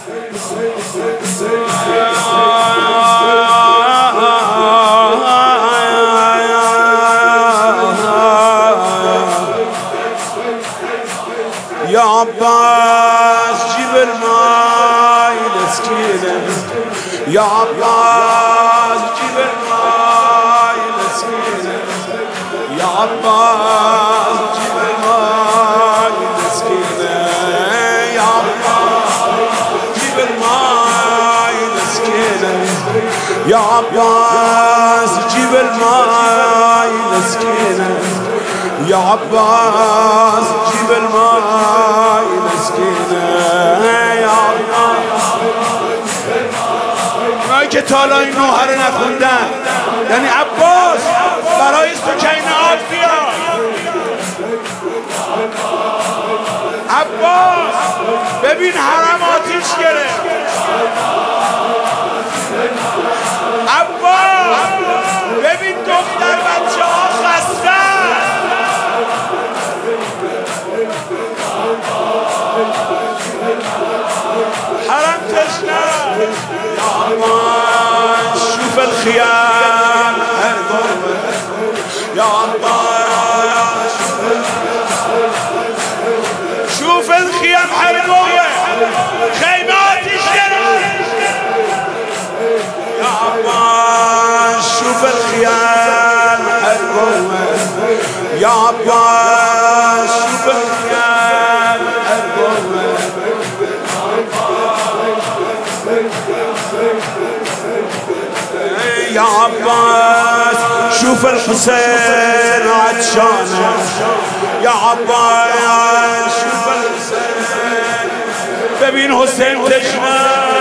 يا عباس جيب الماي مسكينة يا عباس جيب الماي مسكينة يا عباس جيب الماي مسكينة يا عباس جيب الماي مسكينة يا عباس جيب الماي مسكينة يا عباس جيب الماي مسكينة يا عباس اونایی که تالا این نوحه رو نخوندن یعنی عباس برای سکینه آب بیار عباس ببین حرم آتیش گرفت عباس ببین دختر بچه ها خسته حرم تشنه يا عباس شوف الخيام هرقوة يا عباس شوف الخيام هرقوة خيمات الشرق يا عباس شوف الخيام هرقوة يا عباس شوف الخيام هرقوة يا عباس شوف الحسين عطشانه يا عباس شوف الحسين ببين حسين تشنه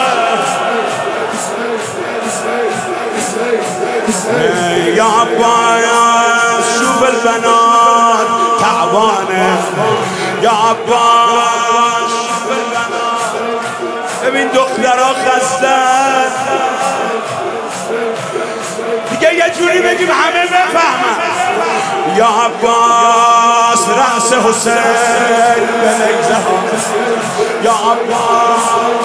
يا عباس شوف البنات تعبانه يا عباس شوف البنات ببین دخترها خستن دیگه یه جوری بگیم همه بفهمن یا عباس رأس حسین بنگزه یا عباس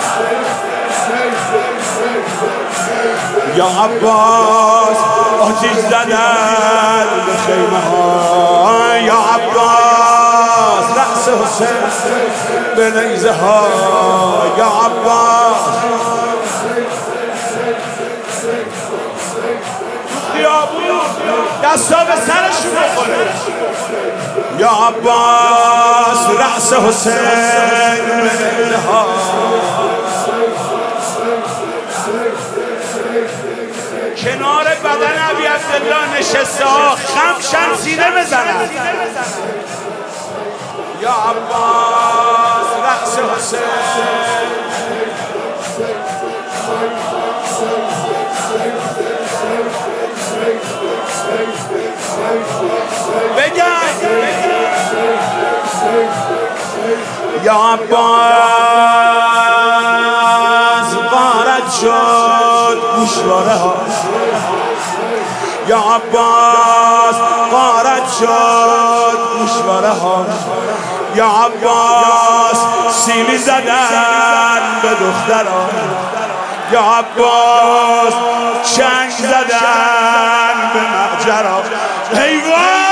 یا عباس آتیش زدن به خیمه ها یا عباس رأس حسین بنگزه ها یا عباس دستا به سرشون بخوره یا عباس رأس حسین بنگزه ها کنار بدن ابی عبدالله نشسته ها خمشن سینه بزنن یا عباس رأس حسین بگن یا عباس غارت شد گوشواره ها یا عباس غارت شد گوشواره ها یا عباس سیلی زدن به دخترها یا عباس چنگ زدن به معجرها حیوان